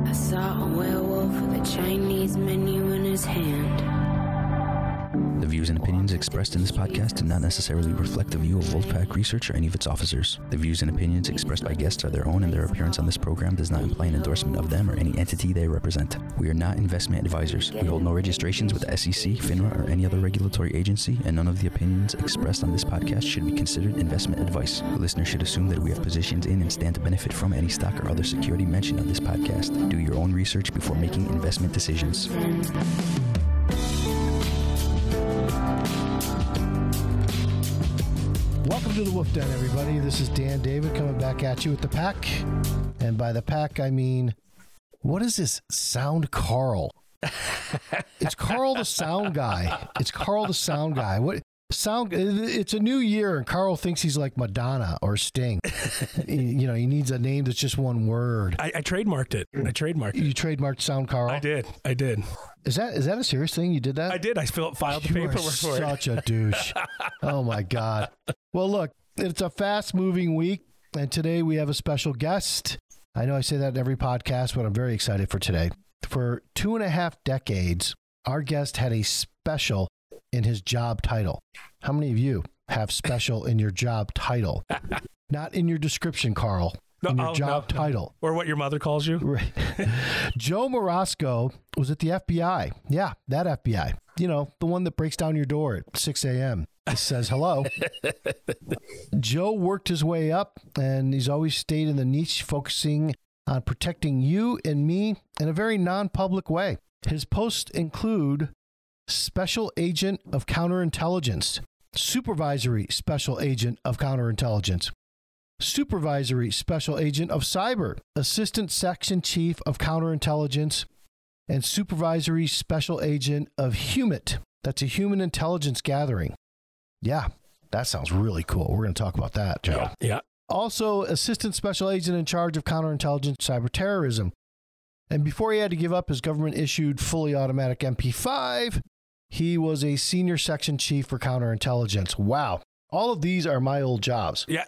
I saw a werewolf with a Chinese menu in his hand. The views and opinions expressed in this podcast do not necessarily reflect the view of Wolfpack Research or any of its officers. The views and opinions expressed by guests are their own, and their appearance on this program does not imply an endorsement of them or any entity they represent. We are not investment advisors. We hold no registrations with the SEC, FINRA, or any other regulatory agency, and none of the opinions expressed on this podcast should be considered investment advice. The listener should assume that we have positions in and stand to benefit from any stock or other security mentioned on this podcast. Do your own research before making investment decisions. Welcome to the Wolf Den, everybody. This is Dan David coming back at you with the pack. And by the pack, I mean, what is this sound Carl? It's Carl the sound guy. It's Carl the sound guy. What sound? It's a new year, and Carl thinks he's like Madonna or Sting. He needs a name that's just one word. I trademarked it. You trademarked Sound Carl? I did. Is that a serious thing? You did that? I did. I filed the paperwork for it. Such a douche. Oh, my God. Well, look, it's a fast-moving week, and today we have a special guest. I know I say that in every podcast, but I'm very excited for today. For 2.5 decades, our guest had a special in his job title. How many of you have special in your job title? Not in your description, Carl. In your job title. Or what your mother calls you. Right. Joe Marasco was at the FBI. Yeah, that FBI. You know, the one that breaks down your door at 6 a.m. It says hello. Joe worked his way up, and he's always stayed in the niche, focusing on protecting you and me in a very non-public way. His posts include Special Agent of Counterintelligence, Supervisory Special Agent of Counterintelligence, Supervisory Special Agent of Cyber, Assistant Section Chief of Counterintelligence, and Supervisory Special Agent of HUMIT. That's a Human Intelligence Gathering. Yeah, that sounds really cool. We're going to talk about that, Joe. Yeah. Also, Assistant Special Agent in charge of counterintelligence cyber terrorism. And before he had to give up his government-issued fully automatic MP5, he was a Senior Section Chief for Counterintelligence. Wow. All of these are my old jobs. Yeah.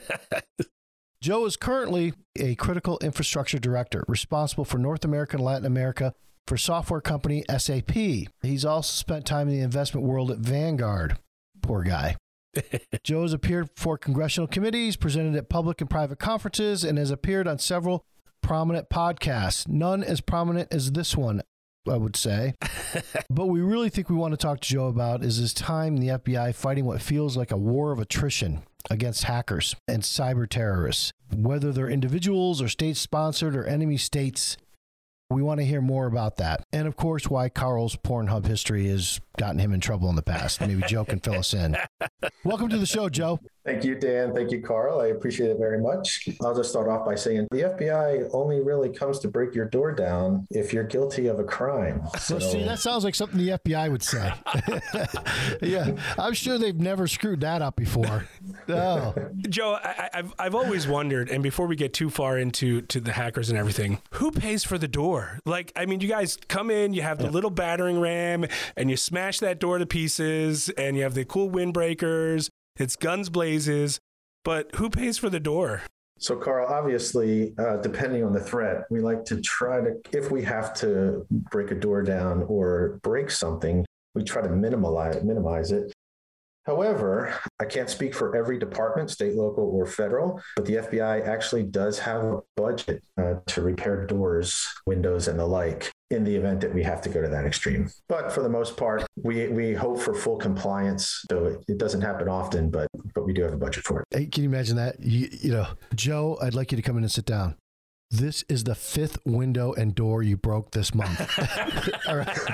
Joe is currently a Critical Infrastructure Director, responsible for North America and Latin America for software company SAP. He's also spent time in the investment world at Vanguard. Poor guy. Joe has appeared before congressional committees, presented at public and private conferences, and has appeared on several prominent podcasts. None as prominent as this one, I would say. But we really think we want to talk to Joe about is his time in the FBI fighting what feels like a war of attrition against hackers and cyber terrorists. Whether they're individuals or state-sponsored or enemy states, we want to hear more about that. And, of course, why Carl's Pornhub history has gotten him in trouble in the past. Maybe Joe can fill us in. Welcome to the show, Joe. Thank you, Dan. Thank you, Carl. I appreciate it very much. I'll just start off by saying the FBI only really comes to break your door down if you're guilty of a crime. So, see, that sounds like something the FBI would say. Yeah, I'm sure they've never screwed that up before. No. Joe, I've always wondered, and before we get too far into the hackers and everything, who pays for the door? Like, I mean, you guys come in, you have the little battering ram, and you smash that door to pieces, and you have the cool windbreakers. It's guns blazes, but who pays for the door? So, Carl, obviously, depending on the threat, we like to try to, if we have to break a door down or break something, we try to minimize it. However, I can't speak for every department, state, local, or federal, but the FBI actually does have a budget to repair doors, windows, and the like in the event that we have to go to that extreme. But for the most part, we hope for full compliance. So it doesn't happen often, but we do have a budget for it. Hey, can you imagine that? You know, Joe, I'd like you to come in and sit down. This is the 5th window and door you broke this month. All right.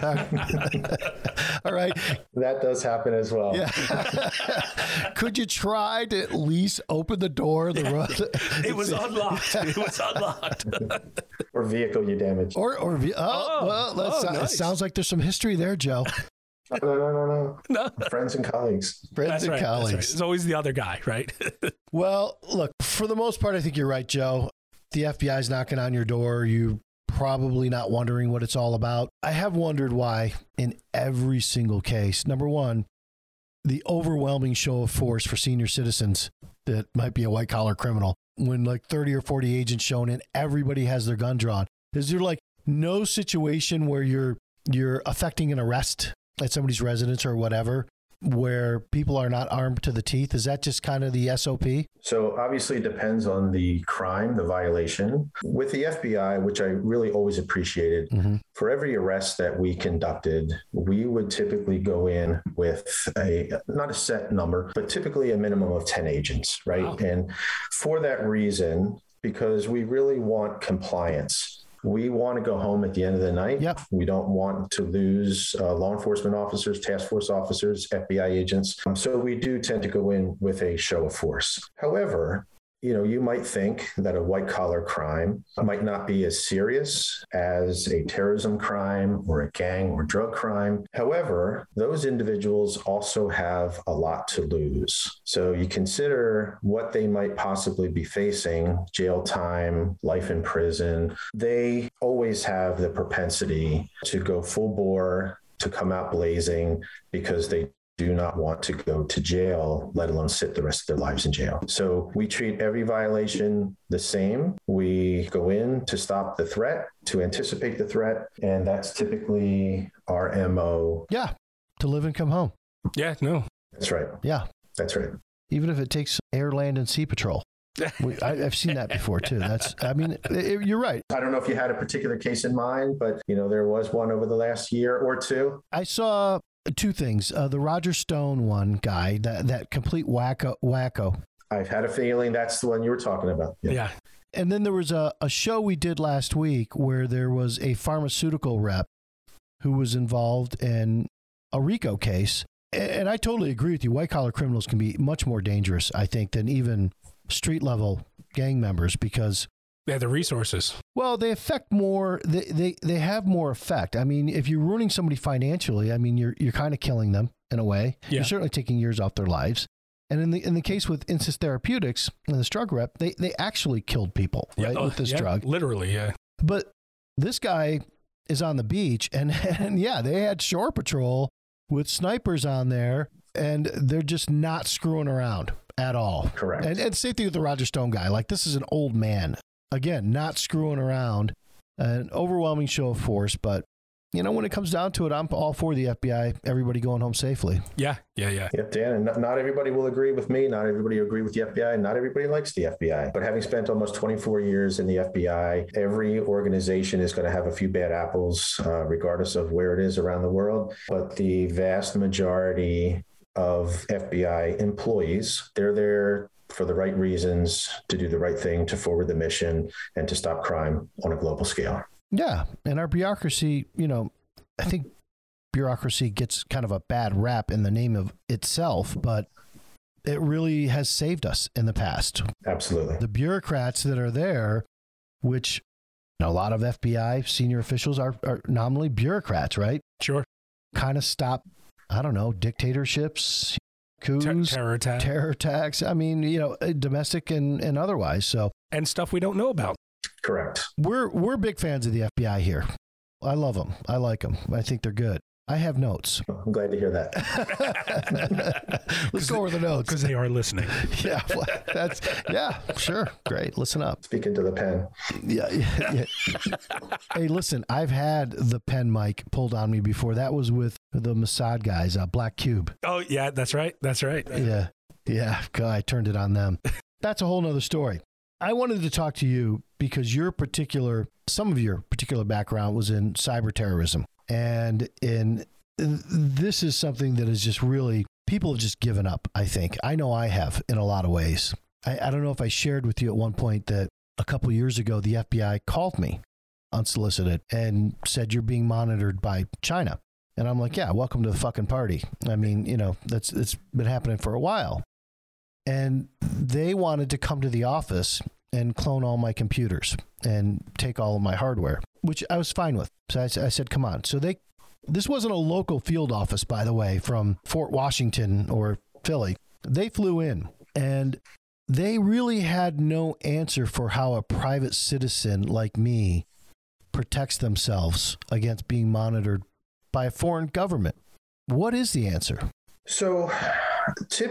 All right. That does happen as well. Yeah. Could you try to at least open the door? It was unlocked. Or vehicle you damaged. Nice. It sounds like there's some history there, Joe. No. Friends and colleagues. Colleagues. Right. It's always the other guy, right? Well, look, for the most part, I think you're right, Joe. The FBI's knocking on your door. You're probably not wondering what it's all about. I have wondered why in every single case. Number one, the overwhelming show of force for senior citizens that might be a white-collar criminal. When like 30 or 40 agents shown in, everybody has their gun drawn. Is there like no situation where you're affecting an arrest at somebody's residence or whatever, where people are not armed to the teeth? Is that just kind of the SOP? So obviously it depends on the crime, the violation. With the FBI, which I really always appreciated, for every arrest that we conducted, we would typically go in with not a set number, but typically a minimum of 10 agents, right? Wow. And for that reason, because we really want compliance. We want to go home at the end of the night. Yep. We don't want to lose law enforcement officers, task force officers, FBI agents. So we do tend to go in with a show of force. However, you might think that a white collar crime might not be as serious as a terrorism crime or a gang or drug crime. However, those individuals also have a lot to lose. So you consider what they might possibly be facing: jail time, life in prison. They always have the propensity to go full bore, to come out blazing, because they do not want to go to jail, let alone sit the rest of their lives in jail. So we treat every violation the same. We go in to stop the threat, to anticipate the threat, and that's typically our MO. Yeah, to live and come home. Yeah, no. That's right. Yeah. That's right. Even if it takes air, land, and sea patrol. I've seen that before too. You're right. I don't know if you had a particular case in mind, but there was one over the last year or two. I saw two things. The Roger Stone one guy, that complete wacko. I've had a feeling that's the one you were talking about. Yeah. And then there was a show we did last week where there was a pharmaceutical rep who was involved in a RICO case. And I totally agree with you. White collar criminals can be much more dangerous, I think, than even street level gang members, because they have the resources. Well, they affect more. They have more effect. I mean, if you're ruining somebody financially, I mean, you're kind of killing them in a way. Yeah. You're certainly taking years off their lives. And in the case with Insys Therapeutics and this drug rep, they actually killed people, right, with this drug. Literally, yeah. But this guy is on the beach, and yeah, they had shore patrol with snipers on there, and they're just not screwing around at all. Correct. And same thing with the Roger Stone guy. Like, this is an old man. Again, not screwing around, an overwhelming show of force. But, when it comes down to it, I'm all for the FBI, everybody going home safely. Yeah. Yep, Dan, and not everybody will agree with me. Not everybody will agree with the FBI. Not everybody likes the FBI. But having spent almost 24 years in the FBI, every organization is going to have a few bad apples, regardless of where it is around the world. But the vast majority of FBI employees, they're there for the right reasons, to do the right thing, to forward the mission, and to stop crime on a global scale. Yeah. And our bureaucracy, I think bureaucracy gets kind of a bad rap in the name of itself, but it really has saved us in the past. Absolutely. The bureaucrats that are there, which a lot of FBI senior officials are nominally bureaucrats, right? Sure. Kind of stop, I don't know, dictatorships, coups, terror attacks. I mean, domestic and otherwise. So, and stuff we don't know about. Correct. We're big fans of the FBI here. I love them. I like them. I think they're good. I have notes. I'm glad to hear that. Let's go over the notes. Because they are listening. Yeah, sure. Great. Listen up. Speaking to the pen. Yeah. Hey, listen, I've had the pen mic pulled on me before. That was with the Mossad guys, Black Cube. Oh, yeah, that's right. Yeah. God, I turned it on them. That's a whole nother story. I wanted to talk to you because some of your particular background was in cyber terrorism. And this is something that is just really, people have just given up, I think. I know I have in a lot of ways. I don't know if I shared with you at one point that a couple of years ago, the FBI called me unsolicited and said, you're being monitored by China. And I'm like, yeah, welcome to the fucking party. I mean, it's been happening for a while. And they wanted to come to the office and clone all my computers and take all of my hardware, which I was fine with. So I said, come on. So this wasn't a local field office, by the way, from Fort Washington or Philly. They flew in, and they really had no answer for how a private citizen like me protects themselves against being monitored by a foreign government. What is the answer? So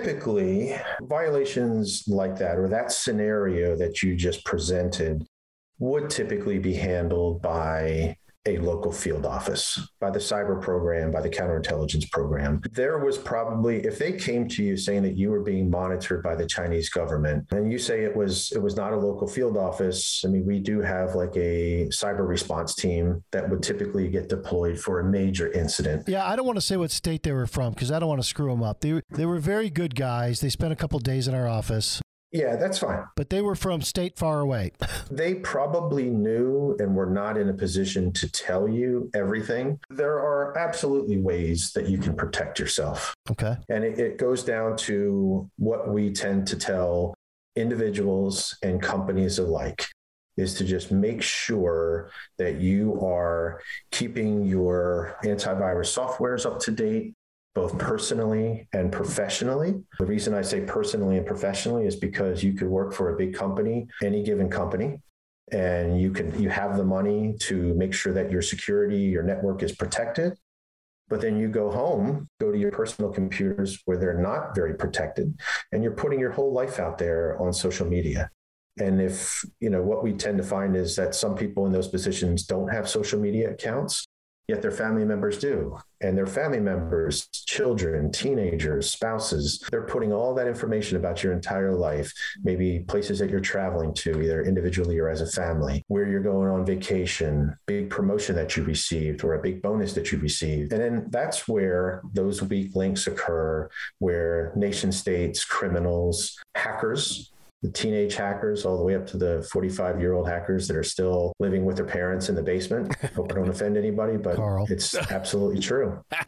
typically, violations like that, or that scenario that you just presented, would typically be handled by a local field office, by the cyber program, by the counterintelligence program. There was probably, if they came to you saying that you were being monitored by the Chinese government, and you say it was not a local field office, I mean, we do have like a cyber response team that would typically get deployed for a major incident. Yeah, I don't want to say what state they were from because I don't want to screw them up. They were very good guys. They spent a couple of days in our office. Yeah, that's fine. But they were from state far away. They probably knew and were not in a position to tell you everything. There are absolutely ways that you can protect yourself. Okay. And it goes down to what we tend to tell individuals and companies alike is to just make sure that you are keeping your antivirus softwares up to date, both personally and professionally. The reason I say personally and professionally is because you could work for a big company, any given company, and you have the money to make sure that your security, your network is protected. But then you go home, go to your personal computers where they're not very protected, and you're putting your whole life out there on social media. And if, what we tend to find is that some people in those positions don't have social media accounts, yet their family members do. And their family members, children, teenagers, spouses, they're putting all that information about your entire life, maybe places that you're traveling to, either individually or as a family, where you're going on vacation, big promotion that you received, or a big bonus that you received. And then that's where those weak links occur, where nation states, criminals, hackers, the teenage hackers, all the way up to the 45-year-old hackers that are still living with their parents in the basement. Hope I don't offend anybody, but Carl. It's absolutely true. I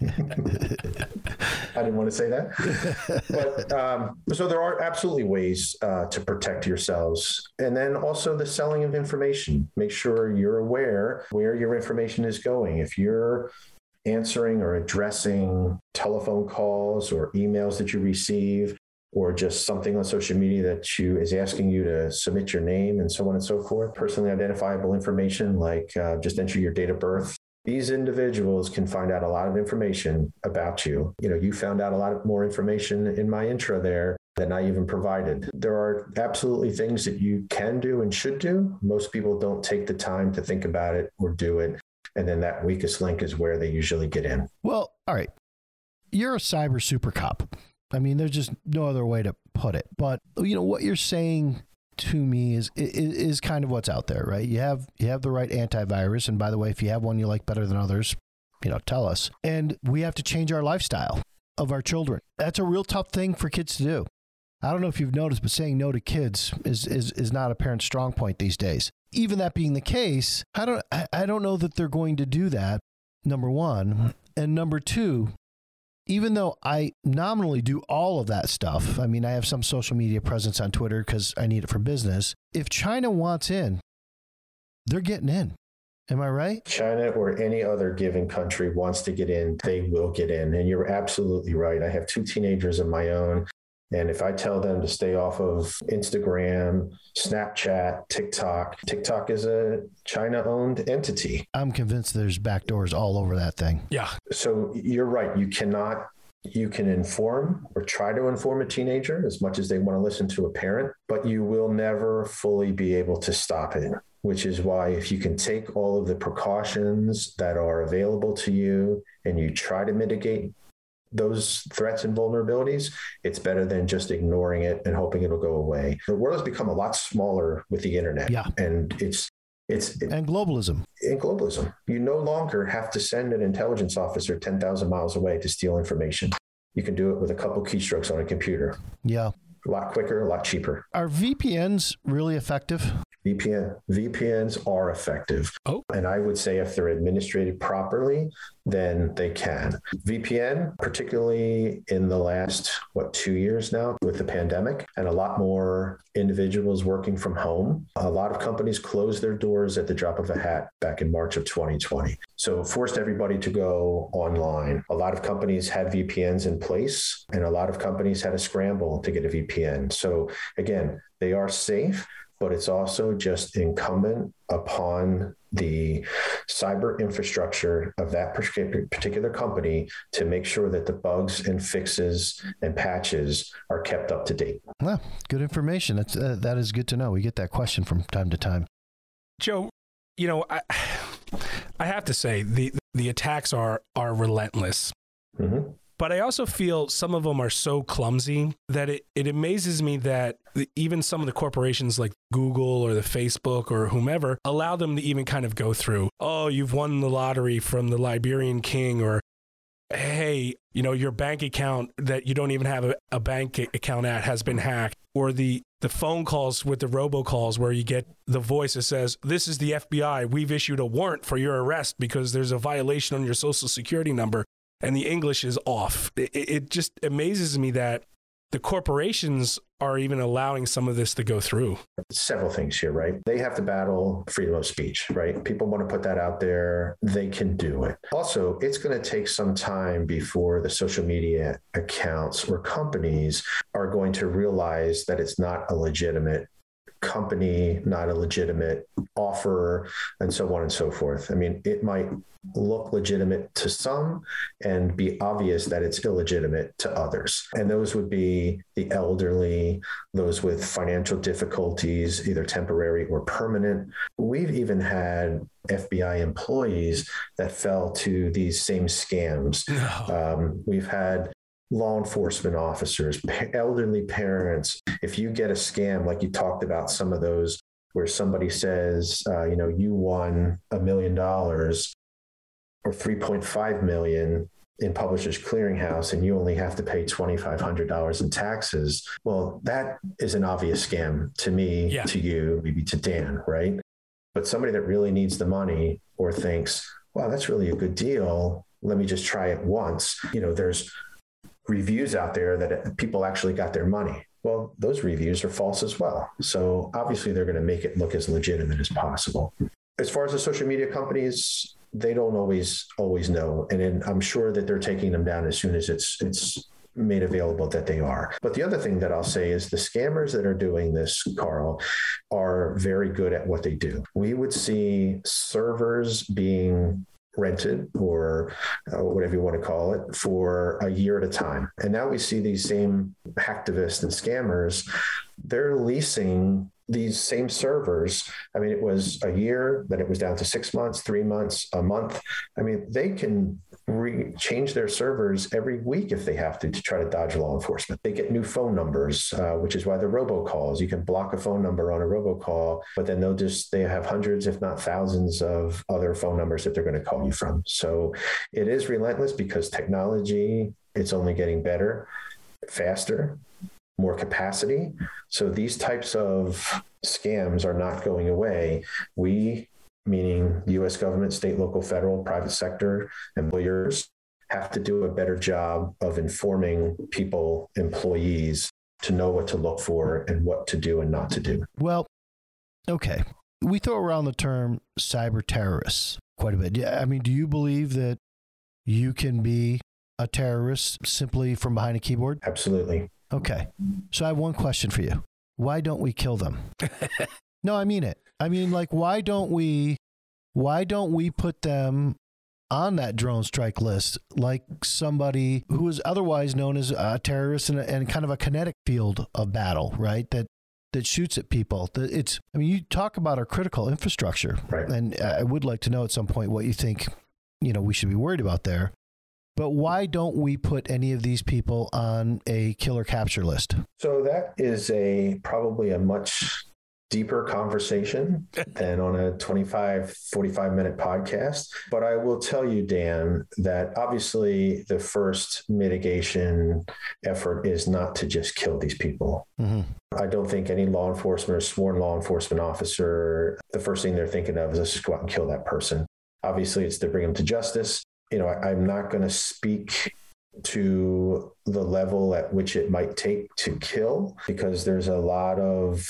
didn't want to say that. But so there are absolutely ways to protect yourselves. And then also the selling of information. Make sure you're aware where your information is going. If you're answering or addressing telephone calls or emails that you receive, or just something on social media that is asking you to submit your name and so on and so forth, personally identifiable information like just enter your date of birth. These individuals can find out a lot of information about you. You found out a lot more information in my intro there than I even provided. There are absolutely things that you can do and should do. Most people don't take the time to think about it or do it. And then that weakest link is where they usually get in. Well, all right. You're a cyber super cop. I mean, there's just no other way to put it. But, what you're saying to me is kind of what's out there, right? You have the right antivirus. And by the way, if you have one you like better than others, tell us. And we have to change our lifestyle of our children. That's a real tough thing for kids to do. I don't know if you've noticed, but saying no to kids is not a parent's strong point these days. Even that being the case, I don't know that they're going to do that, number one. And number two, even though I nominally do all of that stuff, I mean, I have some social media presence on Twitter because I need it for business. If China wants in, they're getting in. Am I right? China or any other given country wants to get in, they will get in. And you're absolutely right. I have 2 teenagers of my own. And if I tell them to stay off of Instagram, Snapchat, TikTok is a China-owned entity. I'm convinced there's backdoors all over that thing. Yeah. So you're right. You can inform or try to inform a teenager as much as they want to listen to a parent, but you will never fully be able to stop it, which is why if you can take all of the precautions that are available to you and you try to mitigate those threats and vulnerabilities, it's better than just ignoring it and hoping it'll go away. The world has become a lot smaller with the internet. Yeah. And and globalism. In globalism, you no longer have to send an intelligence officer 10,000 miles away to steal information. You can do it with a couple keystrokes on a computer. Yeah. A lot quicker, a lot cheaper. Are VPNs really effective? VPNs are effective. Oh. And I would say if they're administrated properly, then they can. VPN, particularly in the last, 2 years now with the pandemic and a lot more individuals working from home, a lot of companies closed their doors at the drop of a hat back in March of 2020. So forced everybody to go online. A lot of companies had VPNs in place and a lot of companies had a scramble to get a VPN. So again, they are safe, but it's also just incumbent upon the cyber infrastructure of that particular company to make sure that the bugs and fixes and patches are kept up to date. Well, good information. That is good to know. We get that question from time to time. Joe, I have to say the attacks are relentless. Mm-hmm. But I also feel some of them are so clumsy that it amazes me that even some of the corporations like Google or the Facebook or whomever allow them to even kind of go through, oh, you've won the lottery from the Liberian king, or hey, your bank account that you don't even have a bank account at has been hacked, or the phone calls with the robocalls where you get the voice that says, this is the FBI, we've issued a warrant for your arrest because there's a violation on your social security number. And the English is off. It just amazes me that the corporations are even allowing some of this to go through. Several things here, right? They have to battle freedom of speech, right? People want to put that out there. They can do it. Also, it's going to take some time before the social media accounts or companies are going to realize that it's not a legitimate company, not a legitimate offer, and so on and so forth. I mean, it might look legitimate to some and be obvious that it's illegitimate to others. And those would be the elderly, those with financial difficulties, either temporary or permanent. We've even had FBI employees that fell to these same scams. We've had law enforcement officers, elderly parents. If you get a scam, like you talked about some of those, where somebody says, you won $1 million or $3.5 million in Publishers Clearinghouse, and you only have to pay $2,500 in taxes. Well, that is an obvious scam to me, to you, maybe to Dan, right? But somebody that really needs the money or thinks, wow, that's really a good deal. Let me just try it once. There's reviews out there that people actually got their money. Well, those reviews are false as well. So obviously they're going to make it look as legitimate as possible. As far as the social media companies, they don't always know. And I'm sure that they're taking them down as soon as it's made available that they are. But the other thing that I'll say is the scammers that are doing this, Carl, are very good at what they do. We would see servers being rented or whatever you want to call it for a year at a time. And now we see these same hacktivists and scammers, they're leasing these same servers. I mean, it was a year, then it was down to 6 months, 3 months, a month. I mean, they can change their servers every week if they have to try to dodge law enforcement. They get new phone numbers, which is why the robocalls, you can block a phone number on a robocall, but then they have hundreds, if not thousands of other phone numbers that they're going to call you from. So it is relentless because technology, it's only getting better, faster, more capacity. So these types of scams are not going away. We, meaning U.S. government, state, local, federal, private sector employers, have to do a better job of informing people, employees, to know what to look for and what to do and not to do. Well, okay. We throw around the term cyber terrorists quite a bit. I mean, do you believe that you can be a terrorist simply from behind a keyboard? Absolutely. Okay. So I have one question for you. Why don't we kill them? No, I mean it. I mean, like, why don't we put them on that drone strike list like somebody who is otherwise known as a terrorist and kind of a kinetic field of battle, right? That shoots at people. You talk about our critical infrastructure, right? And I would like to know at some point what you think, we should be worried about there. But why don't we put any of these people on a killer capture list? So that is probably a much deeper conversation than on a 45-minute podcast. But I will tell you, Dan, that obviously the first mitigation effort is not to just kill these people. Mm-hmm. I don't think any law enforcement or sworn law enforcement officer, the first thing they're thinking of is let's just go out and kill that person. Obviously, it's to bring them to justice. I'm not going to speak to the level at which it might take to kill, because there's a lot of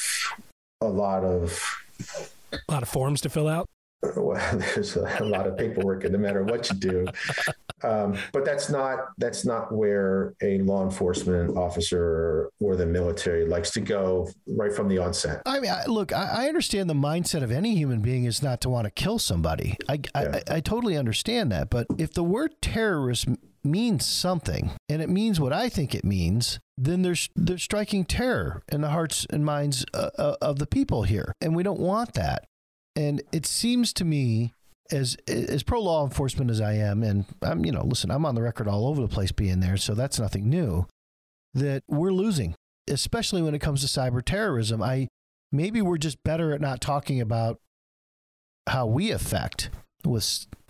forms to fill out. Well, there's a lot of paperwork no matter what you do. But that's not where a law enforcement officer or the military likes to go right from the onset. I mean, I understand the mindset of any human being is not to want to kill somebody. I totally understand that. But if the word terrorist means something, and it means what I think it means, then they're striking terror in the hearts and minds of the people here. And we don't want that. And it seems to me, as pro law enforcement as I am, and I'm, listen, I'm on the record all over the place being there, so that's nothing new, that we're losing, especially when it comes to cyber terrorism. Maybe we're just better at not talking about how we affect with,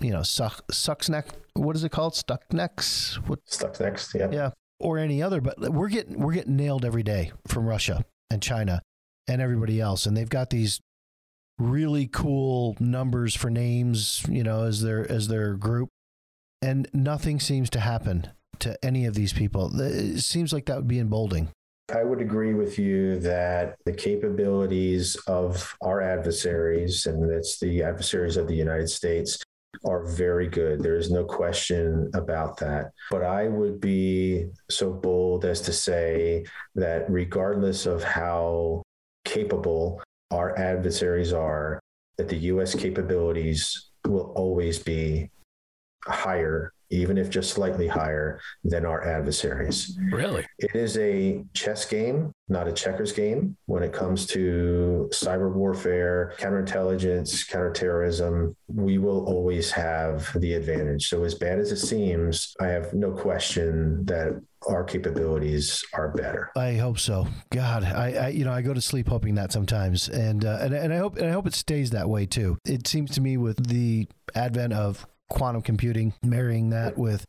Stuxnet. What is it called? Stuxnet? Stuxnet, yeah. Yeah. Or any other, but we're getting nailed every day from Russia and China and everybody else. And they've got these really cool numbers for names, as their group. And nothing seems to happen to any of these people. It seems like that would be emboldening. I would agree with you that the capabilities of our adversaries, and it's the adversaries of the United States, are very good. There is no question about that. But I would be so bold as to say that regardless of how capable our adversaries are, that the U.S. capabilities will always be higher, even if just slightly higher, than our adversaries. Really? It is a chess game, not a checkers game when it comes to cyber warfare, counterintelligence, counterterrorism. We will always have the advantage. So as bad as it seems, I have no question that our capabilities are better. I hope so. God, I go to sleep hoping that sometimes, and I hope it stays that way too. It seems to me with the advent of quantum computing, marrying that with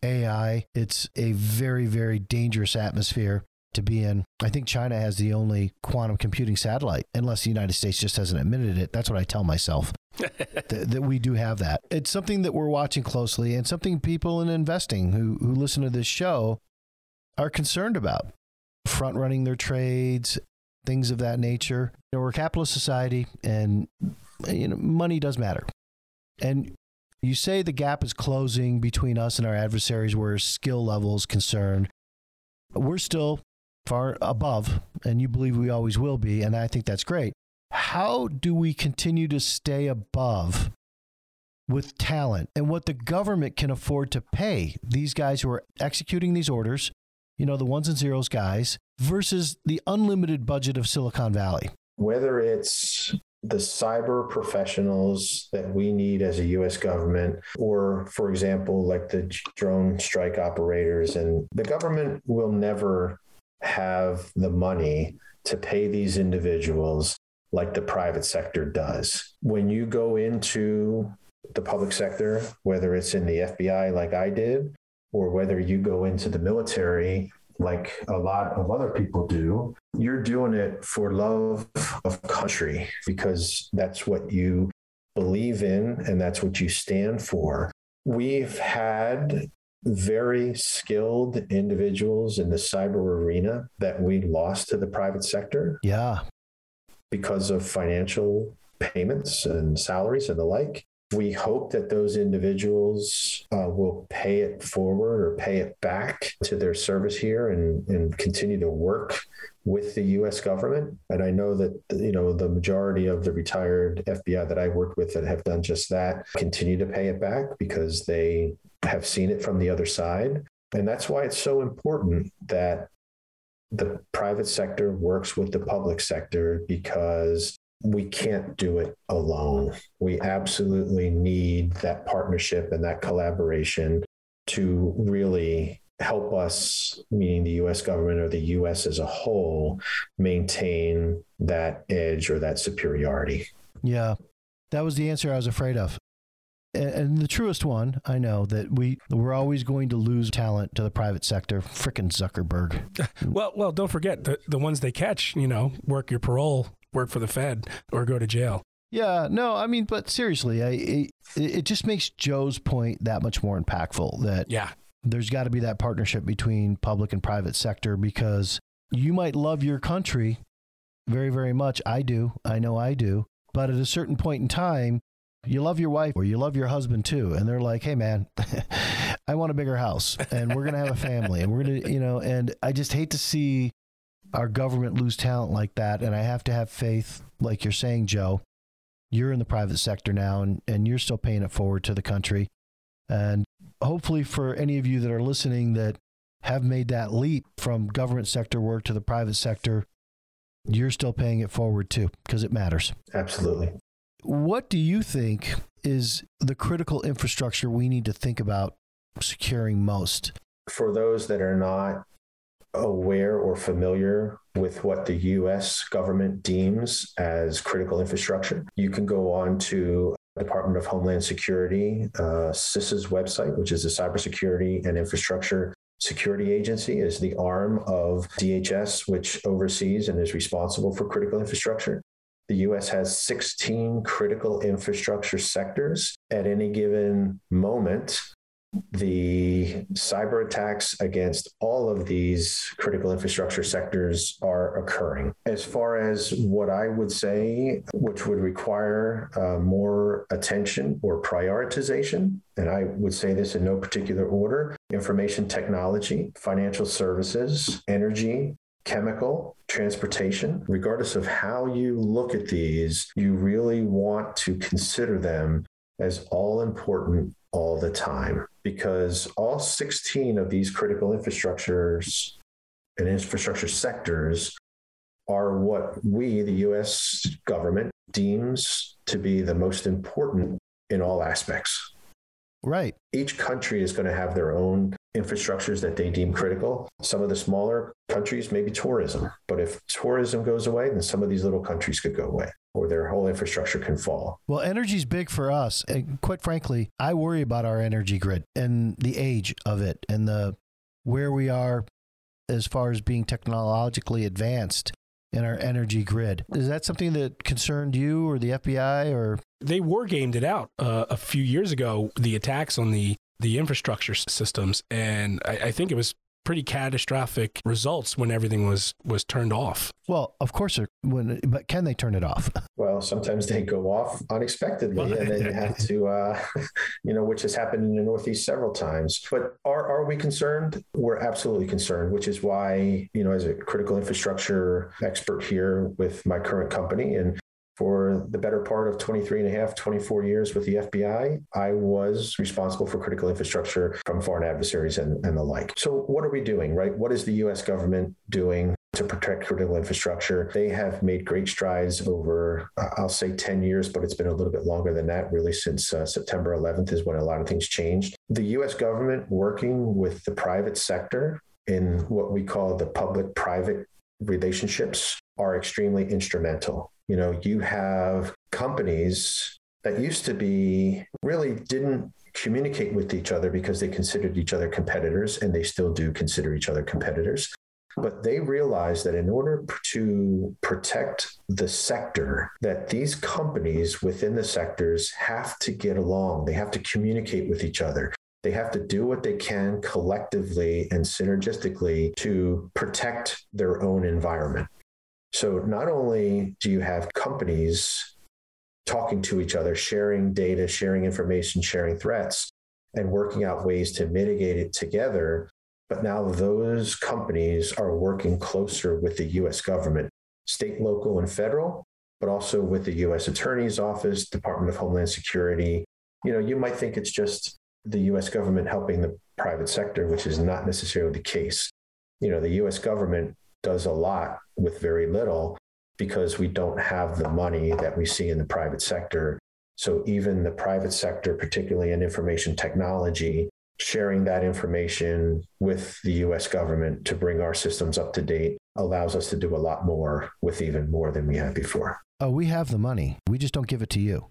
AI, it's a very, very dangerous atmosphere to be in. I think China has the only quantum computing satellite, unless the United States just hasn't admitted it. That's what I tell myself, that we do have that. It's something that we're watching closely, and something people in investing who listen to this show are concerned about. Front running their trades, things of that nature. We're a capitalist society, and money does matter. And you say the gap is closing between us and our adversaries where skill level is concerned. We're still far above, and you believe we always will be, and I think that's great. How do we continue to stay above with talent and what the government can afford to pay these guys who are executing these orders, the ones and zeros guys, versus the unlimited budget of Silicon Valley? Whether it's the cyber professionals that we need as a U.S. government, or, for example, like the drone strike operators, and the government will never have the money to pay these individuals like the private sector does. When you go into the public sector, whether it's in the FBI like I did, or whether you go into the military like a lot of other people do, you're doing it for love of country, because that's what you believe in and that's what you stand for. We've had very skilled individuals in the cyber arena that we lost to the private sector. Yeah. Because of financial payments and salaries and the like. We hope that those individuals will pay it forward or pay it back to their service here and continue to work with the U.S. government. And I know that, the majority of the retired FBI that I worked with that have done just that continue to pay it back because they have seen it from the other side. And that's why it's so important that the private sector works with the public sector, because we can't do it alone. We absolutely need that partnership and that collaboration to really help us, meaning the U.S. government or the U.S. as a whole, maintain that edge or that superiority. Yeah, that was the answer I was afraid of. And the truest one, I know that we're always going to lose talent to the private sector. Frickin' Zuckerberg. Well, don't forget the ones they catch, work your parole, work for the Fed, or go to jail. Yeah, no, I mean, but seriously, it just makes Joe's point that much more impactful, that there's got to be that partnership between public and private sector, because you might love your country very, very much. I do. I know I do. But at a certain point in time, you love your wife or you love your husband too. And they're like, hey, man, I want a bigger house and we're going to have a family and we're going to, and I just hate to see our government lose talent like that. And I have to have faith, like you're saying, Joe, you're in the private sector now and you're still paying it forward to the country. And hopefully for any of you that are listening that have made that leap from government sector work to the private sector, you're still paying it forward too, because it matters. Absolutely. What do you think is the critical infrastructure we need to think about securing most? For those that are not aware or familiar with what the U.S. government deems as critical infrastructure, you can go on to Department of Homeland Security, CISA's website, which is the Cybersecurity and Infrastructure Security Agency, is the arm of DHS, which oversees and is responsible for critical infrastructure. The U.S. has 16 critical infrastructure sectors. At any given moment, the cyber attacks against all of these critical infrastructure sectors are occurring. As far as what I would say, which would require more attention or prioritization, and I would say this in no particular order: information technology, financial services, energy, chemical, transportation. Regardless of how you look at these, you really want to consider them as all important all the time, because all 16 of these critical infrastructures and infrastructure sectors are what we, the U.S. government, deems to be the most important in all aspects. Right. Each country is going to have their own infrastructures that they deem critical. Some of the smaller countries, maybe tourism. But if tourism goes away, then some of these little countries could go away, or their whole infrastructure can fall. Well, energy's big for us. And quite frankly, I worry about our energy grid and the age of it and where we are as far as being technologically advanced in our energy grid. Is that something that concerned you or the FBI? Or they war gamed it out a few years ago, the attacks on the infrastructure systems, and I think it was pretty catastrophic results when everything was turned off. Well, of course, but can they turn it off? Well, sometimes they go off unexpectedly, and then you have to, which has happened in the Northeast several times. But are we concerned? We're absolutely concerned, which is why, as a critical infrastructure expert here with my current company, and for the better part of 24 years with the FBI, I was responsible for critical infrastructure from foreign adversaries and the like. So what are we doing, right? What is the U.S. government doing to protect critical infrastructure? They have made great strides over, I'll say 10 years, but it's been a little bit longer than that, really, since September 11th is when a lot of things changed. The U.S. government working with the private sector in what we call the public-private relationships are extremely instrumental. You have companies that used to be really didn't communicate with each other because they considered each other competitors, and they still do consider each other competitors. But they realized that in order to protect the sector, that these companies within the sectors have to get along. They have to communicate with each other. They have to do what they can collectively and synergistically to protect their own environment. So not only do you have companies talking to each other, sharing data, sharing information, sharing threats, and working out ways to mitigate it together, but now those companies are working closer with the U.S. government, state, local, and federal, but also with the U.S. Attorney's Office, Department of Homeland Security. You might think it's just the U.S. government helping the private sector, which is not necessarily the case. The U.S. government does a lot with very little because we don't have the money that we see in the private sector. So even the private sector, particularly in information technology, sharing that information with the U.S. government to bring our systems up to date allows us to do a lot more with even more than we had before. Oh, we have the money. We just don't give it to you.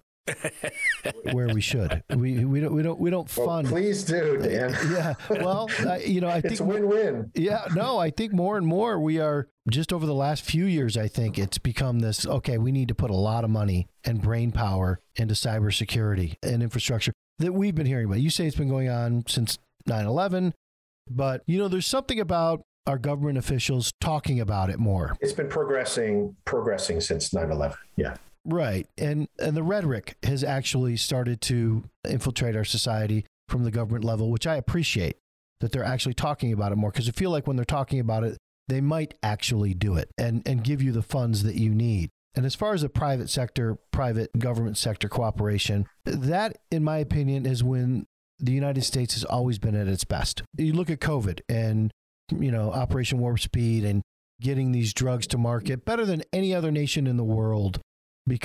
Where we should. We don't fund. Well, please do, Dan. Yeah. Well, I think it's a win-win. Yeah. No, I think more and more we are, just over the last few years, I think it's become this, okay, we need to put a lot of money and brain power into cybersecurity and infrastructure that we've been hearing about. You say it's been going on since 9/11, but there's something about our government officials talking about it more. It's been progressing since 9/11. Yeah. Right. And the rhetoric has actually started to infiltrate our society from the government level, which I appreciate that they're actually talking about it more, because I feel like when they're talking about it, they might actually do it and give you the funds that you need. And as far as the private government sector cooperation, that, in my opinion, is when the United States has always been at its best. You look at COVID and, Operation Warp Speed and getting these drugs to market better than any other nation in the world, because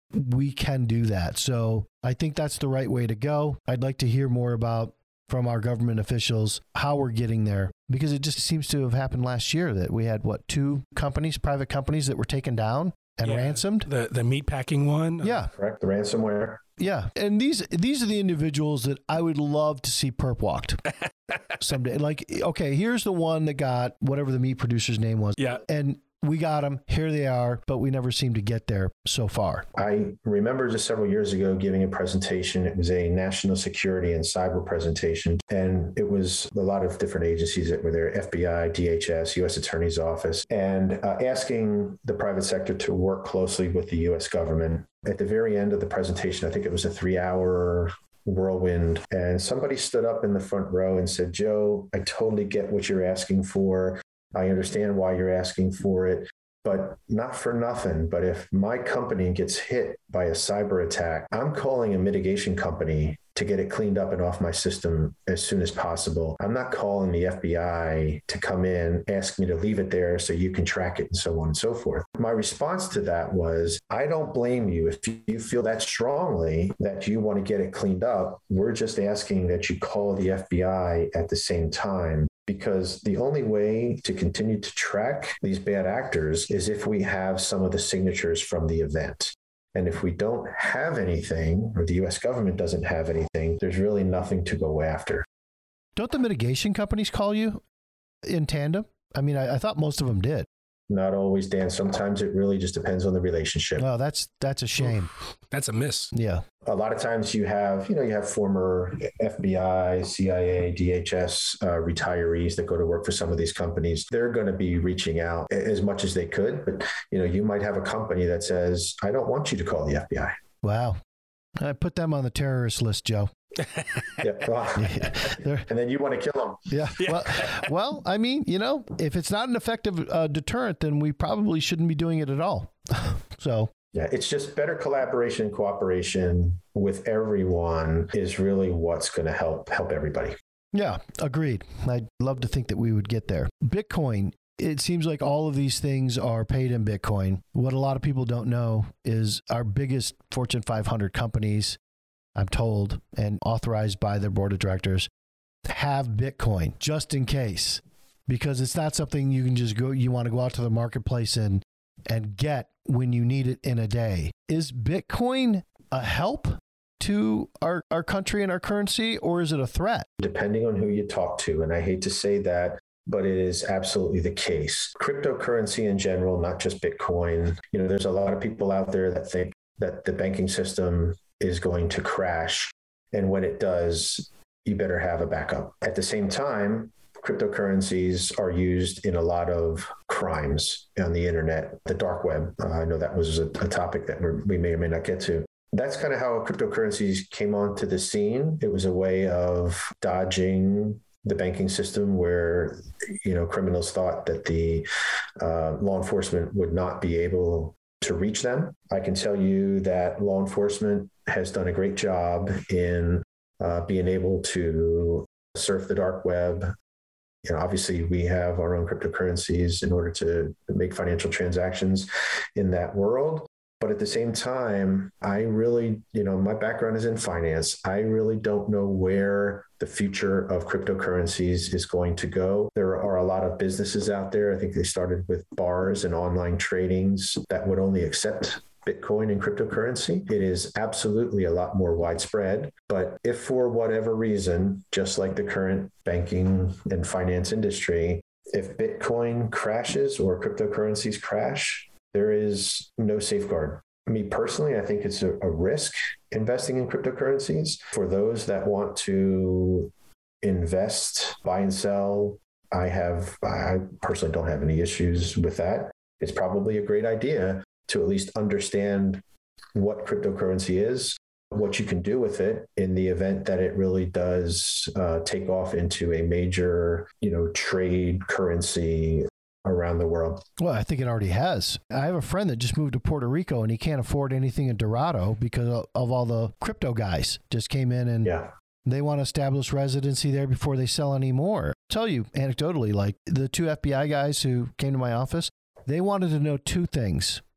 we can do that. So I think that's the right way to go. I'd like to hear more from our government officials how we're getting there, because it just seems to have happened last year that we had, 2 companies, private companies that were taken down and ransomed. The meatpacking one? Yeah. Correct. The ransomware. Yeah. And these are the individuals that I would love to see perp walked someday. Like, okay, here's the one that got whatever the meat producer's name was. Yeah. And we got them. Here they are, but we never seem to get there so far. I remember just several years ago giving a presentation. It was a national security and cyber presentation, and it was a lot of different agencies that were there, FBI, DHS, U.S. Attorney's Office, and asking the private sector to work closely with the U.S. government. At the very end of the presentation, I think it was a 3-hour whirlwind, and somebody stood up in the front row and said, "Joe, I totally get what you're asking for. I understand why you're asking for it, but not for nothing. But if my company gets hit by a cyber attack, I'm calling a mitigation company to get it cleaned up and off my system as soon as possible. I'm not calling the FBI to come in, ask me to leave it there so you can track it and so on and so forth." My response to that was, I don't blame you if you feel that strongly that you want to get it cleaned up. We're just asking that you call the FBI at the same time. Because the only way to continue to track these bad actors is if we have some of the signatures from the event. And if we don't have anything, or the U.S. government doesn't have anything, there's really nothing to go after. Don't the mitigation companies call you in tandem? I mean, I thought most of them did. Not always, Dan. Sometimes it really just depends on the relationship. Oh, that's a shame. That's a miss. Yeah. A lot of times you have former FBI, CIA, DHS retirees that go to work for some of these companies. They're going to be reaching out as much as they could. But, you might have a company that says, I don't want you to call the FBI. Wow. I put them on the terrorist list, Joe. Yeah, well, and then you want to kill them. Yeah. Well, I mean, if it's not an effective deterrent, then we probably shouldn't be doing it at all. So. Yeah, it's just better collaboration and cooperation with everyone is really what's going to help everybody. Yeah, agreed. I'd love to think that we would get there. Bitcoin. It seems like all of these things are paid in Bitcoin. What a lot of people don't know is our biggest Fortune 500 companies, I'm told, and authorized by their board of directors, have Bitcoin just in case, because it's not something you can just you want to go out to the marketplace and get when you need it in a day. Is Bitcoin a help to our country and our currency, or is it a threat? Depending on who you talk to, and I hate to say that, but it is absolutely the case. Cryptocurrency in general, not just Bitcoin. There's a lot of people out there that think that the banking system is going to crash. And when it does, you better have a backup. At the same time, cryptocurrencies are used in a lot of crimes on the internet, the dark web. I know that was a topic that we may or may not get to. That's kind of how cryptocurrencies came onto the scene. It was a way of dodging the banking system where, criminals thought that the law enforcement would not be able to reach them. I can tell you that law enforcement has done a great job in being able to surf the dark web. Obviously, we have our own cryptocurrencies in order to make financial transactions in that world. But at the same time, I really, my background is in finance. I really don't know where the future of cryptocurrencies is going to go. There are a lot of businesses out there. I think they started with bars and online tradings that would only accept Bitcoin and cryptocurrency. It is absolutely a lot more widespread. But if for whatever reason, just like the current banking and finance industry, if Bitcoin crashes or cryptocurrencies crash, there is no safeguard. Me personally, I think it's a risk investing in cryptocurrencies. For those that want to invest, buy and sell, I personally don't have any issues with that. It's probably a great idea to at least understand what cryptocurrency is, what you can do with it in the event that it really does take off into a major, trade currency around the world. Well, I think it already has. I have a friend that just moved to Puerto Rico and he can't afford anything in Dorado because of all the crypto guys just came in and they want to establish residency there before they sell any more. I'll tell you anecdotally, like the 2 FBI guys who came to my office, they wanted to know 2 things.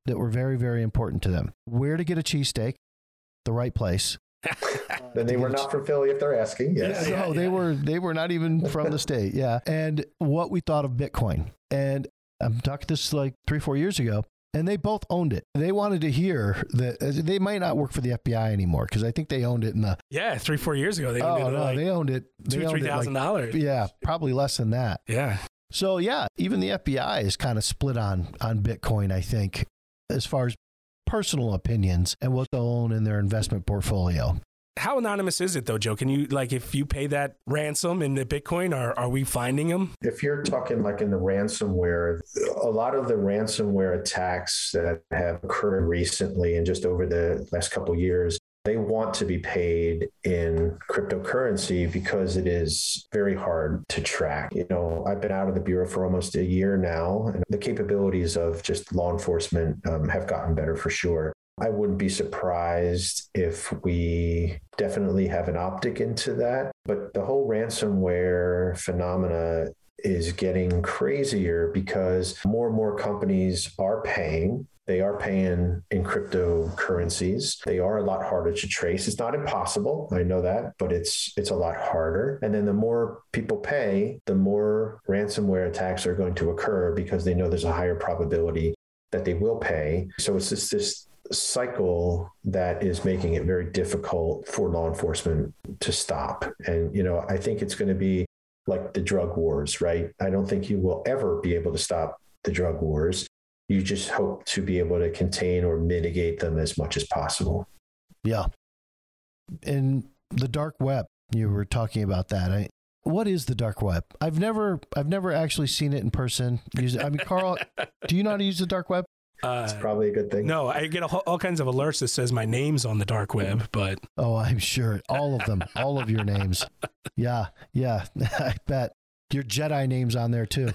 that were very, very important to them. Where to get a cheesesteak, the right place. Then they were not from Philly if they're asking. Yes. No, they were not even from the state. Yeah. And what we thought of Bitcoin. And I'm talking this like 3-4 years ago. And they both owned it. They wanted to hear that they might not work for the FBI anymore because I think they owned it in the 3-4 years ago. They owned it they owned it. $2,000-$3,000. Yeah, probably less than that. Yeah. So yeah, even the FBI is kind of split on Bitcoin, I think, as far as personal opinions and what they'll own in their investment portfolio. How anonymous is it though, Joe? Can you, like, if you pay that ransom in the Bitcoin, are we finding them? If you're talking like in the ransomware, a lot of the ransomware attacks that have occurred recently and just over the last couple of years, they want to be paid in cryptocurrency because it is very hard to track. You know, I've been out of the Bureau for almost a year now, and the capabilities of just law enforcement have gotten better for sure. I wouldn't be surprised if we definitely have an optic into that. But the whole ransomware phenomena is getting crazier because more and more companies are paying. They are paying in cryptocurrencies. They are a lot harder to trace. It's not impossible. I know that, but it's a lot harder. And then the more people pay, the more ransomware attacks are going to occur because they know there's a higher probability that they will pay. So it's just this cycle that is making it very difficult for law enforcement to stop. And, you know, I think it's going to be like the drug wars, right? I don't think you will ever be able to stop the drug wars. You just hope to be able to contain or mitigate them as much as possible. Yeah. And the dark web, you were talking about that. What is the dark web? I've never actually seen it in person. I mean, Carl, do you know how to use the dark web? It's probably a good thing. No, I get all kinds of alerts that says my name's on the dark web, but... Oh, I'm sure. All of them. All of your names. Yeah. I bet. Your Jedi name's on there, too.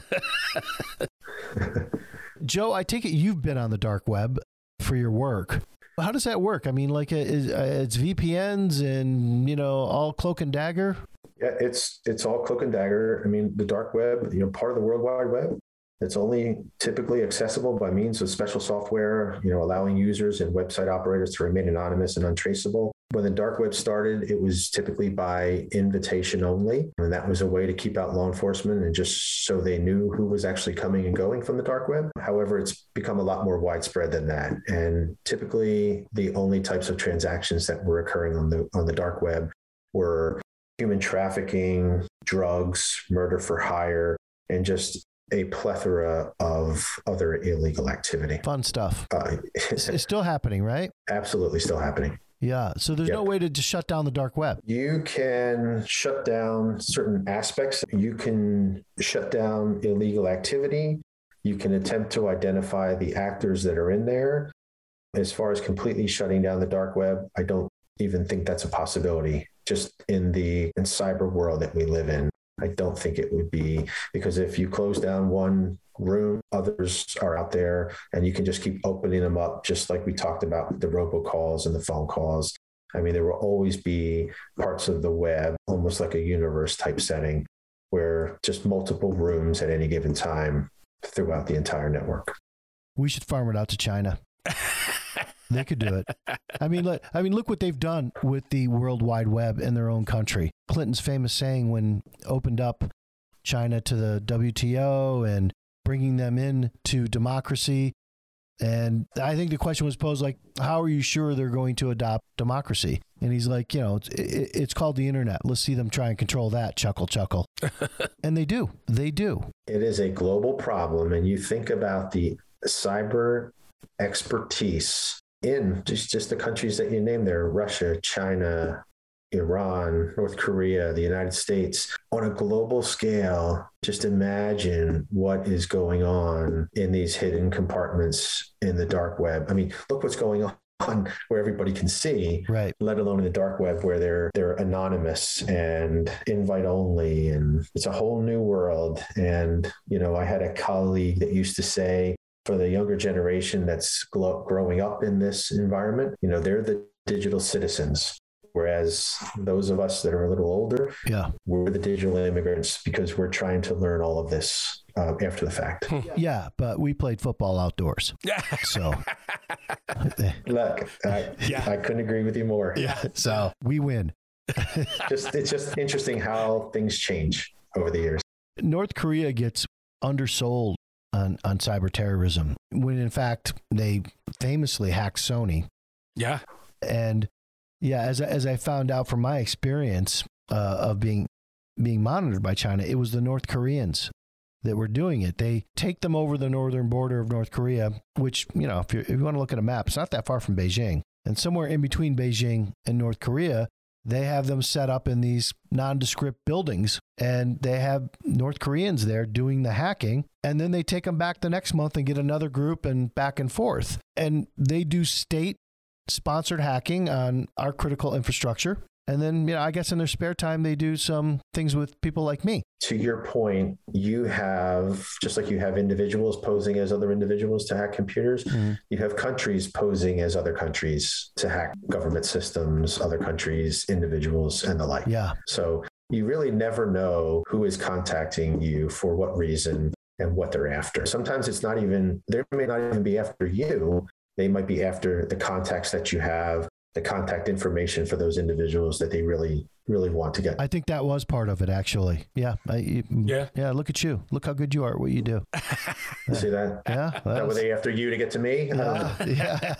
Joe, I take it you've been on the dark web for your work. How does that work? I mean, like it's VPNs and, you know, all cloak and dagger? Yeah, it's all cloak and dagger. I mean, the dark web, you know, part of the World Wide Web. It's only typically accessible by means of special software, you know, allowing users and website operators to remain anonymous and untraceable. When the dark web started, it was typically by invitation only. And that was a way to keep out law enforcement and just so they knew who was actually coming and going from the dark web. However, it's become a lot more widespread than that. And typically the only types of transactions that were occurring on the dark web were human trafficking, drugs, murder for hire, and just a plethora of other illegal activity. Fun stuff. It's still happening, right? Absolutely still happening. Yeah. So there's no way to just shut down the dark web. You can shut down certain aspects. You can shut down illegal activity. You can attempt to identify the actors that are in there. As far as completely shutting down the dark web, I don't even think that's a possibility just in cyber world that we live in. I don't think it would be, because if you close down one room, others are out there and you can just keep opening them up, just like we talked about with the robocalls and the phone calls. I mean, there will always be parts of the web, almost like a universe type setting, where just multiple rooms at any given time throughout the entire network. We should farm it out to China. They could do it. I mean, look what they've done with the World Wide Web in their own country. Clinton's famous saying when opened up China to the WTO and bringing them in to democracy. And I think the question was posed like, how are you sure they're going to adopt democracy? And he's like, you know, it's called the internet. Let's see them try and control that. Chuckle, chuckle. And they do. They do. It is a global problem. And you think about the cyber expertise in just the countries that you named there, Russia, China, Iran, North Korea, the United States, on a global scale. Just imagine what is going on in these hidden compartments in the dark web. I mean, look what's going on where everybody can see, right? Let alone in the dark web where they're anonymous and invite only. And it's a whole new world. And, you know, I had a colleague that used to say, for the younger generation that's growing up in this environment, you know, they're the digital citizens. Whereas those of us that are a little older, we're the digital immigrants because we're trying to learn all of this after the fact. Yeah, but we played football outdoors. So Look, I couldn't agree with you more. Yeah. so we win. It's just interesting how things change over the years. North Korea gets undersold on cyber terrorism when in fact they famously hacked Sony. Yeah. And yeah, as I found out from my experience of being monitored by China, it was the North Koreans that were doing it. They take them over the northern border of North Korea, which, if you want to look at a map, it's not that far from Beijing. And somewhere in between Beijing and North Korea, they have them set up in these nondescript buildings, and they have North Koreans there doing the hacking. And then they take them back the next month and get another group and back and forth. And they do state-sponsored hacking on our critical infrastructure. And then, I guess in their spare time, they do some things with people like me. To your point, you have, just like you have individuals posing as other individuals to hack computers, you have countries posing as other countries to hack government systems, other countries, individuals, and the like. Yeah. So you really never know who is contacting you for what reason and what they're after. Sometimes they may not even be after you. They might be after the contacts that you have, the contact information for those individuals that they really, really want to get. I think that was part of it, actually. Yeah. Yeah. Look at you. Look how good you are at what you do. See that? Yeah. Were they after you to get to me? Yeah.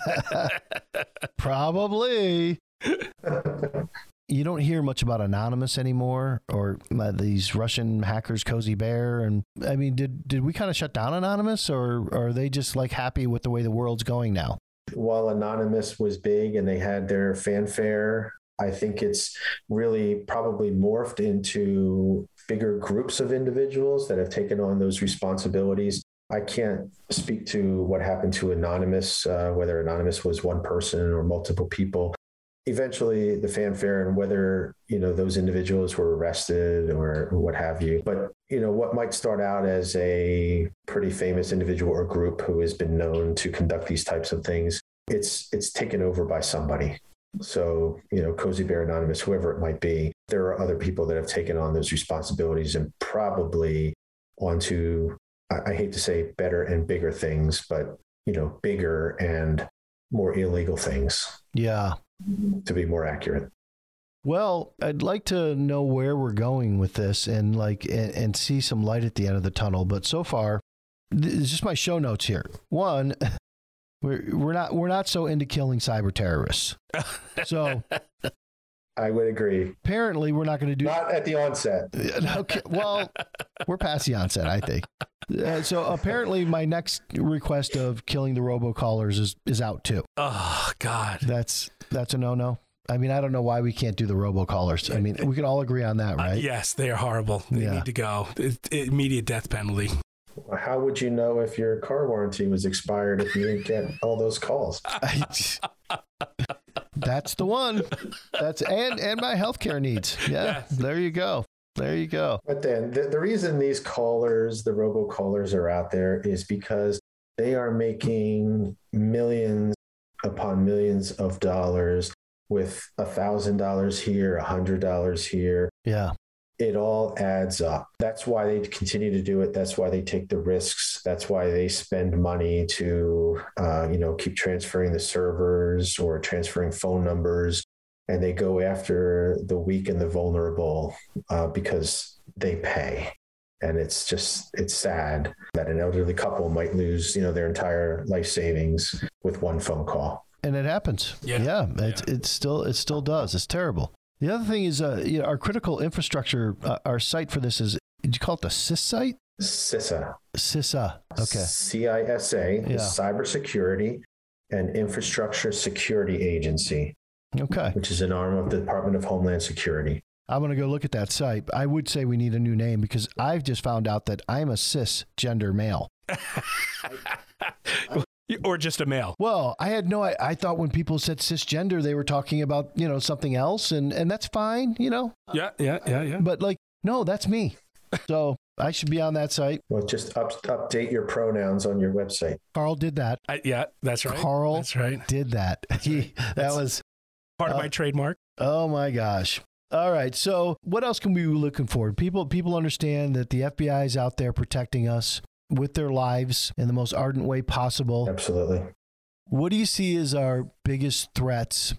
Probably. You don't hear much about Anonymous anymore, or these Russian hackers, Cozy Bear. And I mean, did we kind of shut down Anonymous, or are they just like happy with the way the world's going now? While Anonymous was big and they had their fanfare, I think it's really probably morphed into bigger groups of individuals that have taken on those responsibilities. I can't speak to what happened to Anonymous, whether Anonymous was one person or multiple people. Eventually, the fanfare and whether, those individuals were arrested or what have you. But, what might start out as a pretty famous individual or group who has been known to conduct these types of things, it's taken over by somebody. So, Cozy Bear, Anonymous, whoever it might be, there are other people that have taken on those responsibilities and probably onto, I hate to say better and bigger things, but, bigger and more illegal things. Yeah. To be more accurate. Well, I'd like to know where we're going with this and see some light at the end of the tunnel. But so far, it's just my show notes here. One, we're not so into killing cyber terrorists. So I would agree. Apparently, we're not going to do not at the onset. Okay, well, we're past the onset, I think. So apparently, my next request of killing the robocallers is out too. Oh God, that's a no-no. I mean, I don't know why we can't do the robocallers. I mean, we can all agree on that, right? Yes, they are horrible. They need to go. Immediate death penalty. How would you know if your car warranty was expired if you didn't get all those calls? That's the one. That's and my healthcare needs. Yeah, there you go. There you go. But then the reason these callers, the robocallers, are out there is because they are making millions upon millions of dollars with $1,000 here, $100 here. Yeah. It all adds up. That's why they continue to do it. That's why they take the risks. That's why they spend money to, keep transferring the servers or transferring phone numbers. And they go after the weak and the vulnerable because they pay. And it's sad that an elderly couple might lose, their entire life savings with one phone call. And it happens. Yeah. It still does. It's terrible. The other thing is, our critical infrastructure, our site for this is, did you call it the CISA site? CISA. CISA. Okay. CISA, the Cybersecurity and Infrastructure Security Agency. Okay. Which is an arm of the Department of Homeland Security. I'm going to go look at that site. I would say we need a new name because I've just found out that I'm a cisgender male. Or just a male. Well, I thought when people said cisgender, they were talking about, something else, and that's fine, Yeah. But no, that's me. So I should be on that site. Well, just update your pronouns on your website. Carl did that. Yeah, that's right. Carl that's right. Did that. That was part of my trademark. Oh my gosh. All right. So what else can we be looking for? People understand that the FBI is out there protecting us with their lives in the most ardent way possible. Absolutely. What do you see as our biggest threats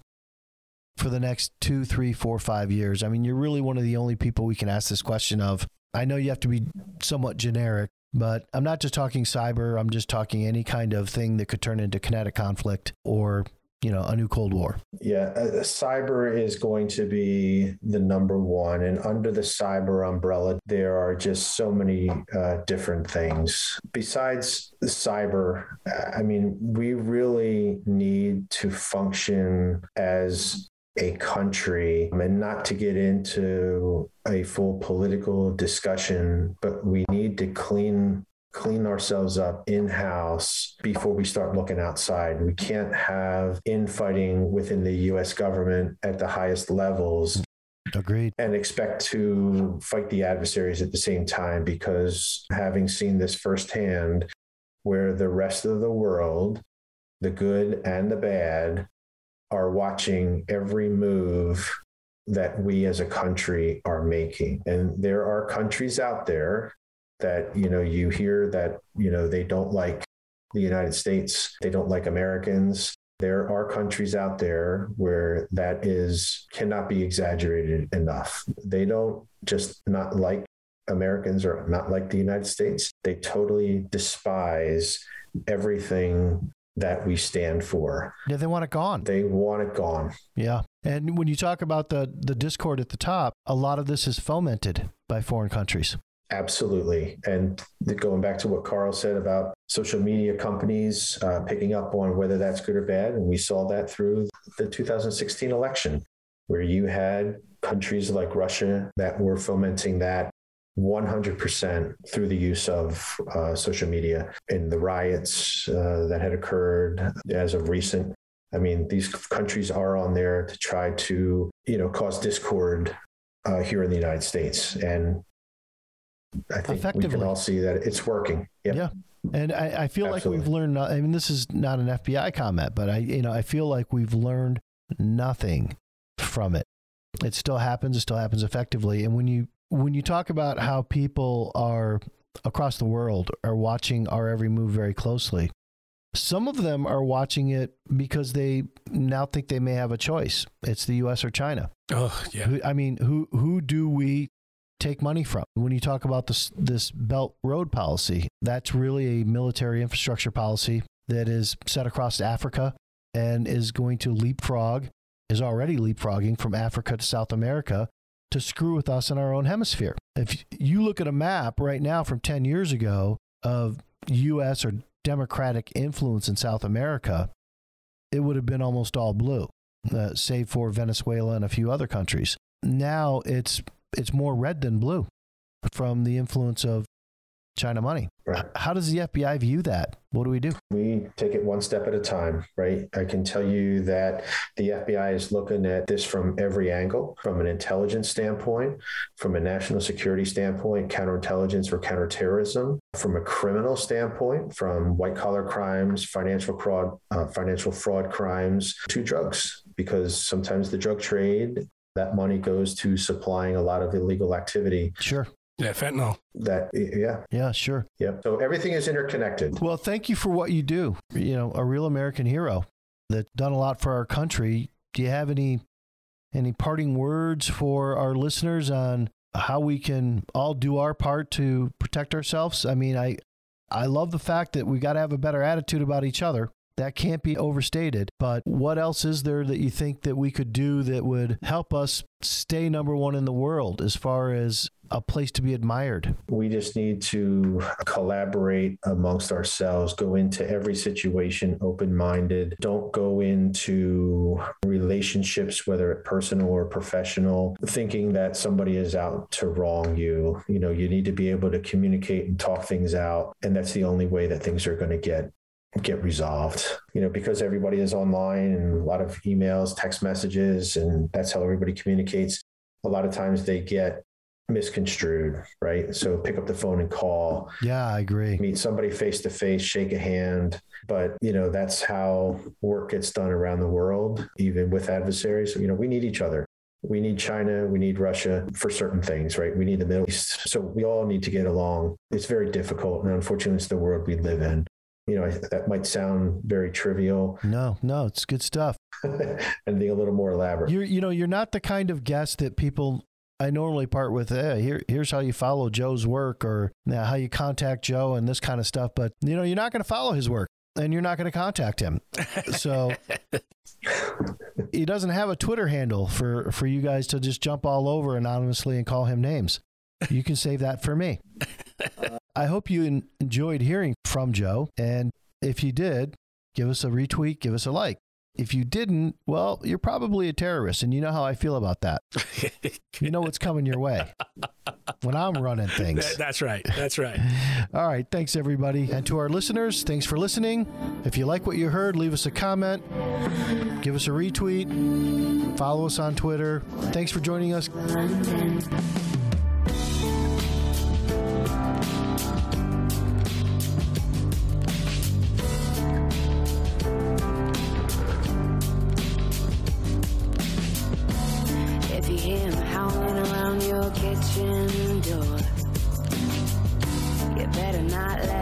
for the next 2, 3, 4, 5 years? I mean, you're really one of the only people we can ask this question of. I know you have to be somewhat generic, but I'm not just talking cyber. I'm just talking any kind of thing that could turn into kinetic conflict or, a new Cold War. Yeah, cyber is going to be the number one. And under the cyber umbrella, there are just so many different things. Besides the cyber, I mean, we really need to function as a country, and not to get into a full political discussion, but we need to clean ourselves up in-house before we start looking outside. We can't have infighting within the U.S. government at the highest levels. Agreed. And expect to fight the adversaries at the same time, because having seen this firsthand, where the rest of the world, the good and the bad, are watching every move that we as a country are making. And there are countries out there that, you hear that, they don't like the United States. They don't like Americans. There are countries out there where that cannot be exaggerated enough. They don't just not like Americans or not like the United States. They totally despise everything that we stand for. Yeah, they want it gone. They want it gone. Yeah. And when you talk about the discord at the top, a lot of this is fomented by foreign countries. Absolutely. And going back to what Carl said about social media companies picking up on whether that's good or bad. And we saw that through the 2016 election, where you had countries like Russia that were fomenting that 100% through the use of social media in the riots that had occurred as of recent. I mean, these countries are on there to try to, cause discord here in the United States. And I think we can all see that it's working. Yep. Yeah. And I feel Absolutely. Like we've learned, I mean, this is not an FBI comment, but I feel like we've learned nothing from it. It still happens effectively. And when you talk about how people are across the world are watching our every move very closely, some of them are watching it because they now think they may have a choice. It's the U.S. or China. Oh, yeah. I mean, who do we take money from? When you talk about this Belt Road policy, that's really a military infrastructure policy that is set across Africa and is going to is already leapfrogging from Africa to South America to screw with us in our own hemisphere. If you look at a map right now from 10 years ago of U.S. or Democratic influence in South America, it would have been almost all blue, save for Venezuela and a few other countries. Now it's more red than blue from the influence of China money. Right. How does the FBI view that? What do we do? We take it one step at a time, right? I can tell you that the FBI is looking at this from every angle, from an intelligence standpoint, from a national security standpoint, counterintelligence or counterterrorism, from a criminal standpoint, from white collar crimes, financial fraud crimes, to drugs, because sometimes the drug trade, that money goes to supplying a lot of illegal activity. Sure. Yeah, fentanyl. Yeah, sure. Yep. So everything is interconnected. Well, thank you for what you do. A real American hero that's done a lot for our country. Do you have any parting words for our listeners on how we can all do our part to protect ourselves? I mean, I love the fact that we got to have a better attitude about each other. That can't be overstated. But what else is there that you think that we could do that would help us stay number one in the world as far as a place to be admired? We just need to collaborate amongst ourselves, go into every situation open-minded. Don't go into relationships, whether it's personal or professional, thinking that somebody is out to wrong you. You need to be able to communicate and talk things out. And that's the only way that things are going to get resolved, because everybody is online and a lot of emails, text messages, and that's how everybody communicates. A lot of times they get misconstrued, right? So pick up the phone and call. Yeah, I agree. Meet somebody face to face, shake a hand. But, that's how work gets done around the world, even with adversaries. We need each other. We need China, we need Russia for certain things, right? We need the Middle East. So we all need to get along. It's very difficult. And unfortunately, it's the world we live in. That might sound very trivial. No, it's good stuff. And being a little more elaborate. You're not the kind of guest that people I normally part with, here's how you follow Joe's work, or how you contact Joe and this kind of stuff. But, you're not going to follow his work and you're not going to contact him. So he doesn't have a Twitter handle for you guys to just jump all over anonymously and call him names. You can save that for me. I hope you enjoyed hearing from Joe. And if you did, give us a retweet, give us a like. If you didn't, well, you're probably a terrorist, and you know how I feel about that. You know what's coming your way when I'm running things. That's right. That's right. All right. Thanks, everybody. And to our listeners, thanks for listening. If you like what you heard, leave us a comment, give us a retweet, follow us on Twitter. Thanks for joining us. Kitchen door. You better not let